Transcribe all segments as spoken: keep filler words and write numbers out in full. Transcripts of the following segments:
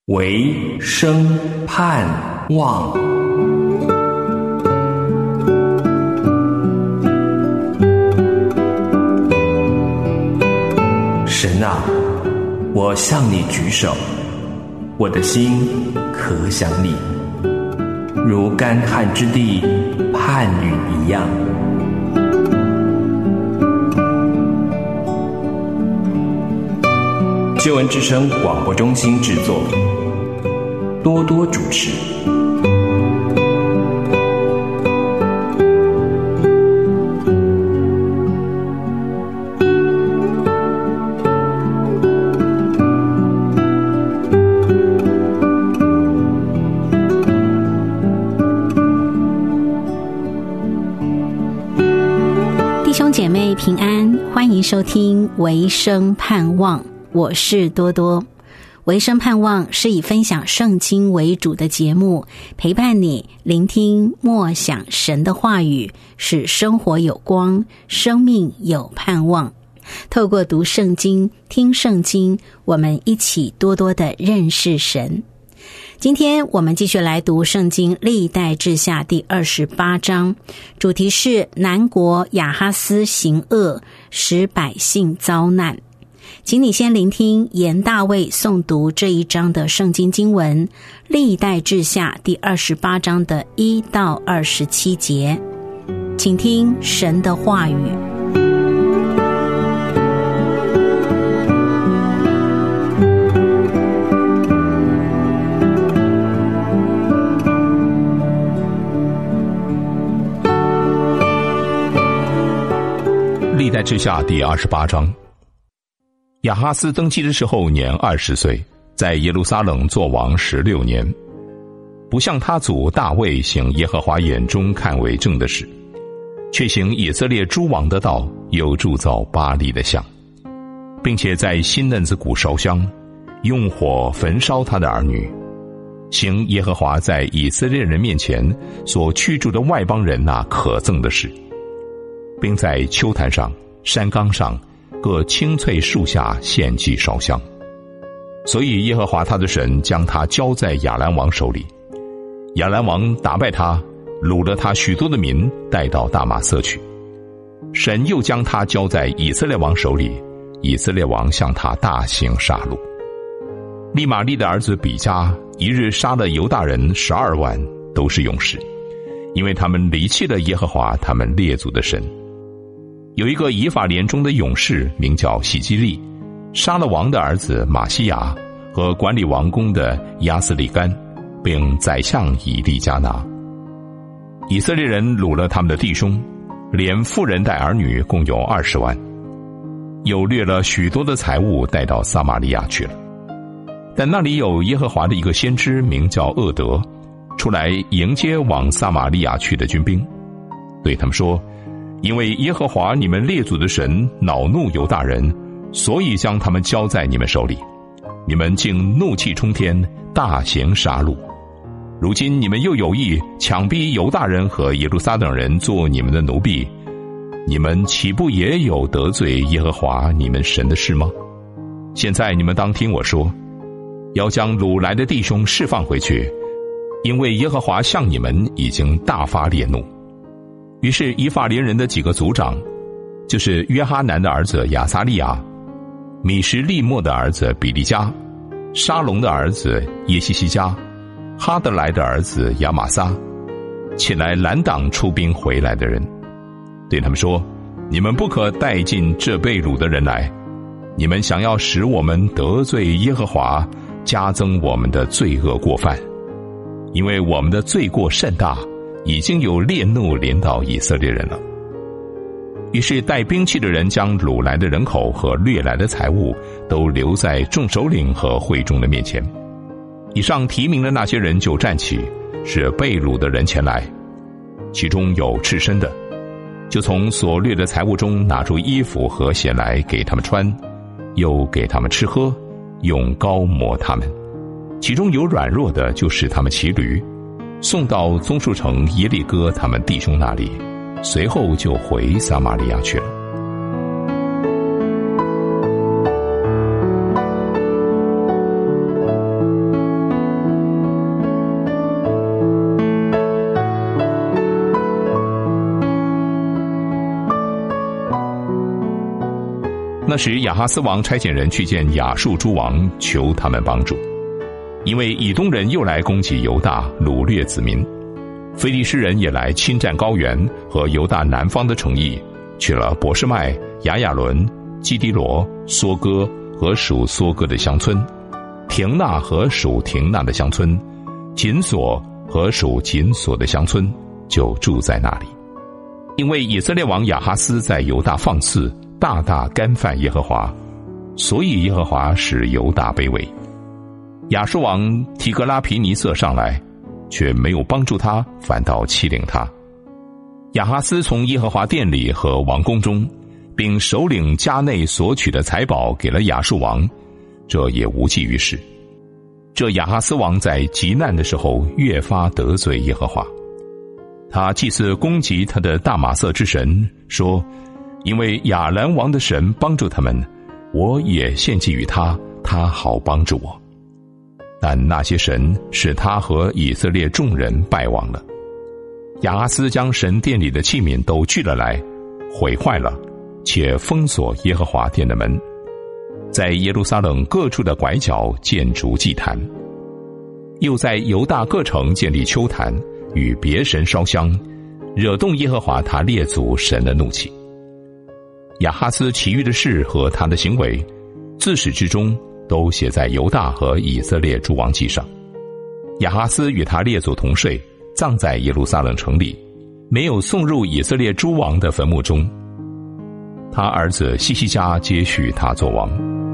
唯生盼望。神啊，我向你举手，我的心可想你，如干旱之地盼雨一样。救恩之声广播中心制作，多多主持。 弟兄姐妹平安，欢迎收听唯生盼望，我是多多。唯生盼望是以分享圣经为主的节目，陪伴你聆听默想神的话语，使生活有光，生命有盼望。透过读圣经、听圣经，我们一起多多的认识神。今天我们继续来读圣经历代志下第二十八章，主题是南国亚哈斯行恶，使百姓遭难。请你先聆听严大卫诵读这一章的圣经经文，历代志下第二十八章的一到二十七节。请听神的话语。 历代志下第二十八章。亚哈斯登基的时候年二十岁，在耶路撒冷作王十六年，不像他祖大卫行耶和华眼中看为正的事，却行以色列诸王的道，又铸造巴力的像，并且在新嫩子谷烧香，用火焚烧他的儿女，行耶和华在以色列人面前所驱逐的外邦人那可憎的事，并在丘坛上、山冈上各青翠树下献祭烧香。所以耶和华他的神将他交在亚兰王手里，亚兰王打败他，掳了他许多的民，带到大马色去。神又将他交在以色列王手里，以色列王向他大行杀戮。利玛利的儿子比加一日杀了犹大人十二万，都是勇士，因为他们离弃了耶和华他们列祖的神。有一个以法莲中的勇士名叫希基利，杀了王的儿子马西亚和管理王宫的亚斯里干，并宰相以利加拿。以色列人掳了他们的弟兄，连妇人带儿女共有二十万，又掠了许多的财物带到撒玛利亚去了。但那里有耶和华的一个先知名叫厄德，出来迎接往撒玛利亚去的军兵，对他们说，因为耶和华你们列祖的神恼怒犹大人，所以将他们交在你们手里，你们竟怒气冲天，大行杀戮。如今你们又有意强逼犹大人和耶路撒冷人做你们的奴婢，你们岂不也有得罪耶和华你们神的事吗？现在你们当听我说，要将掳来的弟兄释放回去，因为耶和华向你们已经大发烈怒。于是以法莲人的几个族长，就是约哈南的儿子亚撒利亚、米什利莫的儿子比利加、沙龙的儿子耶西西加、哈德莱的儿子亚玛撒，起来拦挡出兵回来的人，对他们说，你们不可带进这被掳的人来，你们想要使我们得罪耶和华，加增我们的罪恶过犯，因为我们的罪过甚大，已经有烈怒临到以色列人了。于是带兵器的人将掳来的人口和掠来的财物都留在众首领和会众的面前。以上提名的那些人就站起，使被掳的人前来，其中有赤身的，就从所掠的财物中拿出衣服和鞋来给他们穿，又给他们吃喝，用膏抹他们。其中有软弱的，就使他们骑驴，送到棕树城耶利哥他们弟兄那里，随后就回撒玛利亚去了。 那时亚哈斯王差遣人去见亚述诸王，求他们帮助，因为以东人又来攻击犹大，掳掠子民，非利士人也来侵占高原和犹大南方的城邑，去了伯示麦、亚亚伦、基迪罗、梭哥和属梭哥的乡村，亭纳和属亭纳的乡村，紧索和属紧索的乡村，就住在那里。因为以色列王亚哈斯在犹大放肆，大大干犯耶和华，所以耶和华使犹大卑微。亚述王提格拉皮尼瑟上来，却没有帮助他，反倒欺凌他。亚哈斯从耶和华殿里和王宫中，并首领家内所取的财宝给了亚述王，这也无济于事。这亚哈斯王在极难的时候越发得罪耶和华。他祭祀攻击他的大马色之神，说：因为亚兰王的神帮助他们，我也献祭于他，他好帮助我。但那些神使他和以色列众人败亡了。亚哈斯将神殿里的器皿都聚了来，毁坏了，且封锁耶和华殿的门，在耶路撒冷各处的拐角建筑祭坛，又在犹大各城建立丘坛，与别神烧香，惹动耶和华他列祖神的怒气。亚哈斯其余的事和他的行为，自始至终都写在犹大和以色列诸王记上。亚哈斯与他列祖同睡，葬在耶路撒冷城里，没有送入以色列诸王的坟墓中。他儿子希西家接续他做王。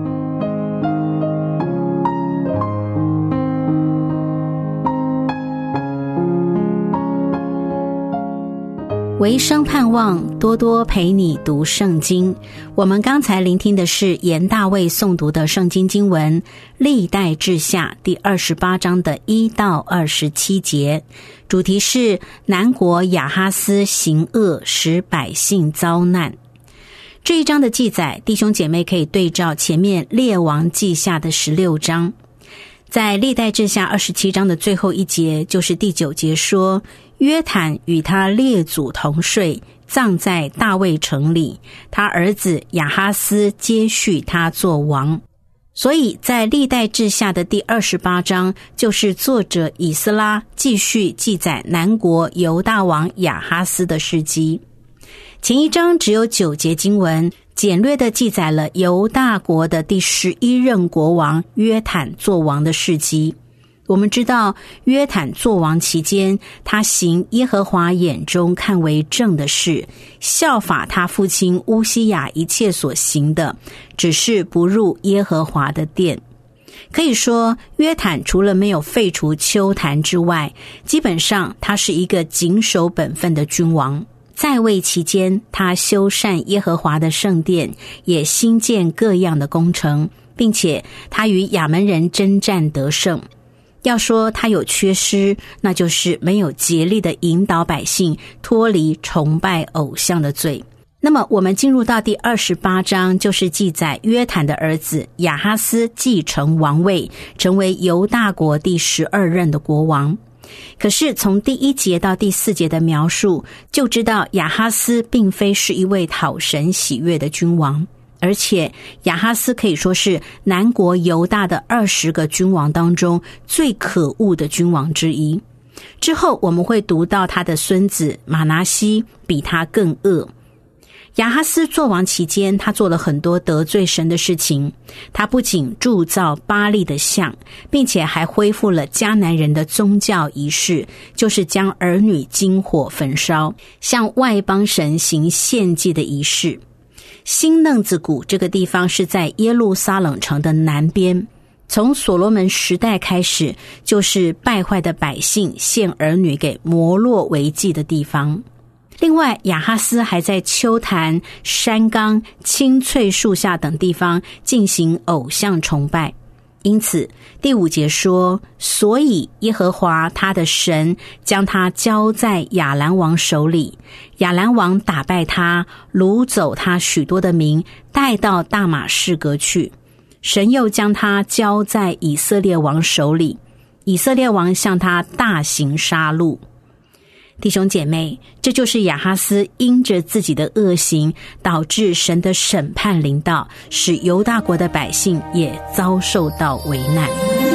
唯生盼望，多多陪你读圣经。我们刚才聆听的是严大卫诵读的圣经经文历代志下第二十八章的一到二十七节，主题是南国亚哈斯行恶，使百姓遭难。这一章的记载，弟兄姐妹可以对照前面列王记下的十六章。在历代志下二十七章的最后一节，就是第九节说，约坦与他列祖同睡，葬在大卫城里，他儿子亚哈斯接续他做王。所以在历代志下的第二十八章，就是作者以斯拉继续记载南国犹大王亚哈斯的事迹。前一章只有九节经文，简略地记载了犹大国的第十一任国王约坦作王的事迹。我们知道约坦作王期间，他行耶和华眼中看为正的事，效法他父亲乌西雅一切所行的，只是不入耶和华的殿。可以说，约坦除了没有废除丘坛之外，基本上他是一个谨守本分的君王。在位期间，他修缮耶和华的圣殿，也兴建各样的工程，并且他与亚门人征战得胜。要说他有缺失，那就是没有竭力的引导百姓脱离崇拜偶像的罪。那么我们进入到第二十八章，就是记载约坦的儿子亚哈斯继承王位，成为犹大国第十二任的国王。可是从第一节到第四节的描述，就知道亚哈斯并非是一位讨神喜悦的君王，而且亚哈斯可以说是南国犹大的二十个君王当中最可恶的君王之一。之后我们会读到他的孙子马拿西比他更恶。亚哈斯作王期间，他做了很多得罪神的事情。他不仅铸造巴力的像，并且还恢复了迦南人的宗教仪式，就是将儿女经火焚烧，向外邦神行献祭的仪式。新嫩子谷这个地方是在耶路撒冷城的南边，从所罗门时代开始，就是败坏的百姓献儿女给摩洛为祭的地方。另外，亚哈斯还在丘坛、山冈、青翠树下等地方进行偶像崇拜。因此第五节说，所以耶和华他的神将他交在亚兰王手里，亚兰王打败他，掳走他许多的民，带到大马士革去。神又将他交在以色列王手里，以色列王向他大行杀戮。 弟兄姐妹，这就是亚哈斯因着自己的恶行，导致神的审判临到，使犹大国的百姓也遭受到危难。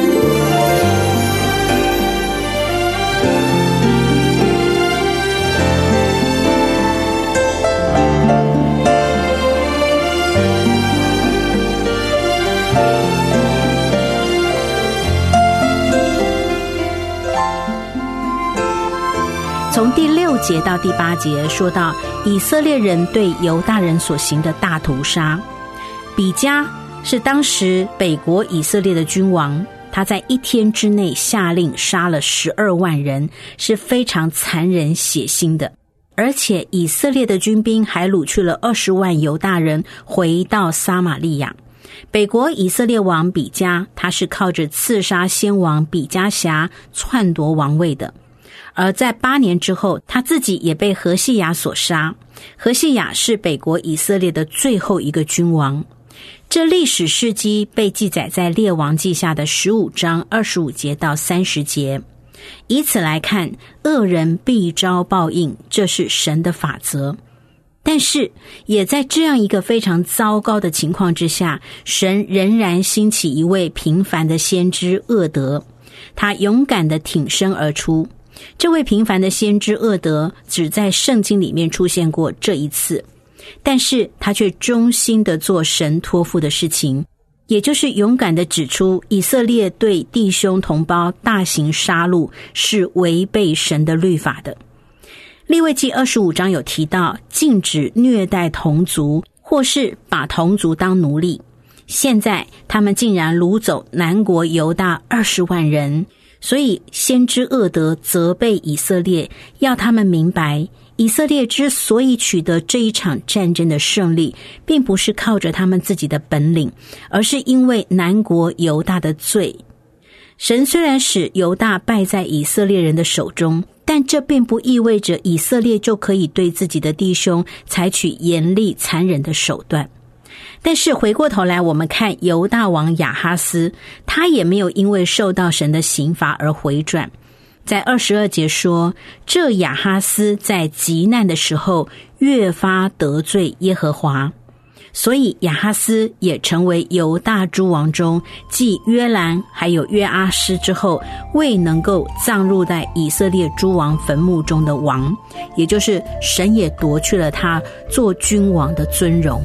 从第六节到第八节说到以色列人对犹大人所行的大屠杀。比加是当时北国以色列的君王，他在一天之内下令杀了十二万人，是非常残忍血腥的。而且以色列的军兵还掳去了二十万犹大人回到撒玛利亚。北国以色列王比加，他是靠着刺杀先王比加辖篡夺王位的。而在八年之后，他自己也被何西雅所杀。何西雅是北国以色列的最后一个君王。这历史事迹被记载在列王记下的十五章二十五节到三十节。以此来看，恶人必遭报应，这是神的法则。但是也在这样一个非常糟糕的情况之下，神仍然兴起一位平凡的先知厄德，他勇敢地挺身而出。这位平凡的先知厄德只在圣经里面出现过这一次，但是他却忠心地做神托付的事情，也就是勇敢地指出以色列对弟兄同胞大型杀戮是违背神的律法的。利未记二十五章有提到禁止虐待同族，或是把同族当奴隶。现在他们竟然掳走南国犹大二十万人，所以先知厄德责备以色列，要他们明白，以色列之所以取得这一场战争的胜利，并不是靠着他们自己的本领，而是因为南国犹大的罪。神虽然使犹大败在以色列人的手中，但这并不意味着以色列就可以对自己的弟兄采取严厉残忍的手段。但是回过头来，我们看犹大王亚哈斯，他也没有因为受到神的刑罚而回转。在二十二节说，这亚哈斯在极难的时候越发得罪耶和华，所以亚哈斯也成为犹大诸王中继约兰还有约阿施之后未能够葬入在以色列诸王坟墓中的王，也就是神也夺去了他做君王的尊荣。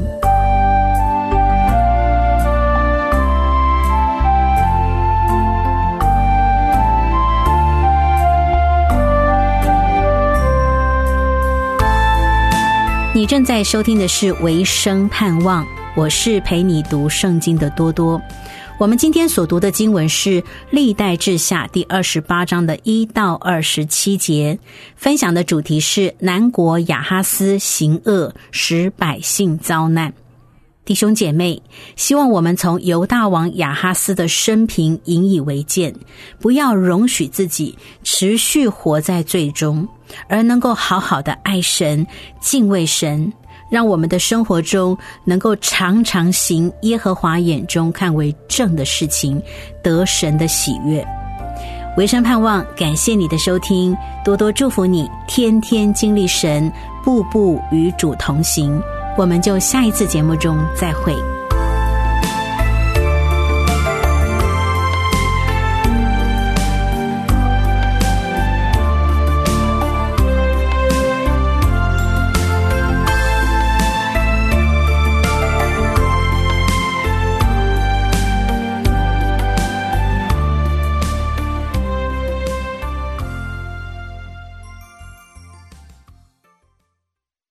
你正在收听的是维生盼望，我是陪你读圣经的多多。我们今天所读的经文是历代志下第二十八章的一到二十七节，分享的主题是南国亚哈斯行恶，使百姓遭难。弟兄姐妹，希望我们从犹大王亚哈斯的生平引以为鉴，不要容许自己持续活在罪中，而能够好好的爱神、敬畏神，让我们的生活中能够常常行耶和华眼中看为正的事情，得神的喜悦。维生盼望感谢你的收听，多多祝福你天天经历神，步步与主同行。我们就下一次节目中再会。